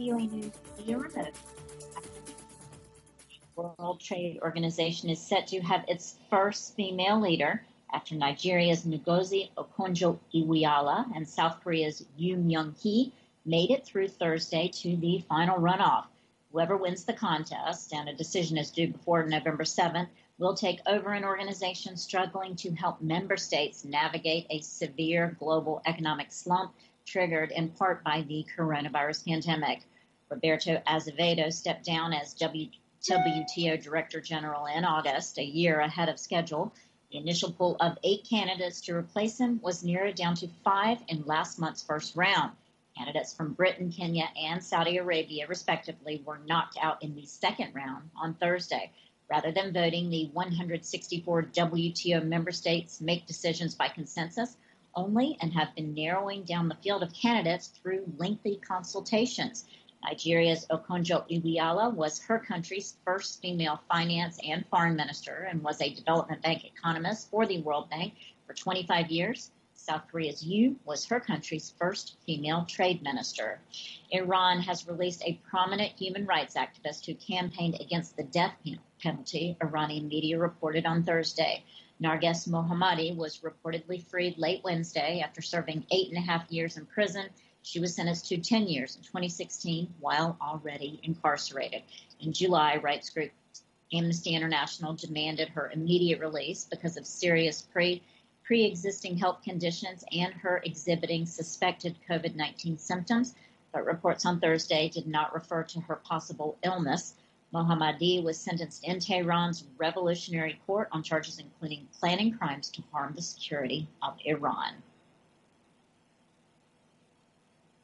VOA News via remote. World Trade Organization is set to have its first female leader after Nigeria's Ngozi Okonjo-Iweala and South Korea's Yoon Myung-hee made it through Thursday to the final runoff. Whoever wins the contest, and a decision is due before November 7th, will take over an organization struggling to help member states navigate a severe global economic slump triggered in part by the coronavirus pandemic. Roberto Azevedo stepped down as WTO Director General in August, a year ahead of schedule. The initial pool of 8 candidates to replace him was narrowed down to 5 in last month's first round. Candidates from Britain, Kenya, and Saudi Arabia, respectively, were knocked out in the second round on Thursday. Rather than voting, the 164 WTO member states make decisions by consensus only and have been narrowing down the field of candidates through lengthy consultations. Nigeria's Okonjo-Iweala was her country's first female finance and foreign minister and was a development bank economist for the World Bank for 25 years. South Korea's Yoon was her country's first female trade minister. Iran has released a prominent human rights activist who campaigned against the death penalty, Iranian media reported on Thursday. Narges Mohammadi was reportedly freed late Wednesday after serving 8.5 years in prison. She was sentenced to 10 years in 2016 while already incarcerated. In July, rights group Amnesty International demanded her immediate release because of serious pre-existing health conditions and her exhibiting suspected COVID-19 symptoms, but reports on Thursday did not refer to her possible illness. Mohammadi was sentenced in Tehran's Revolutionary Court on charges including planning crimes to harm the security of Iran.